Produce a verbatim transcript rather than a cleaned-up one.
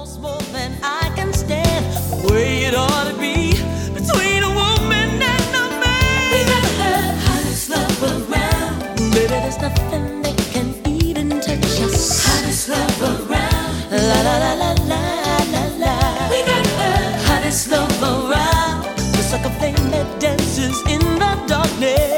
more than I can stand. The way it ought to be between a woman and a man. We got the hottest love around. Baby, there's nothing that can even touch us. Hottest love around. La la la la la la la. We got the hottest love around. Just like a flame that dances in the darkness.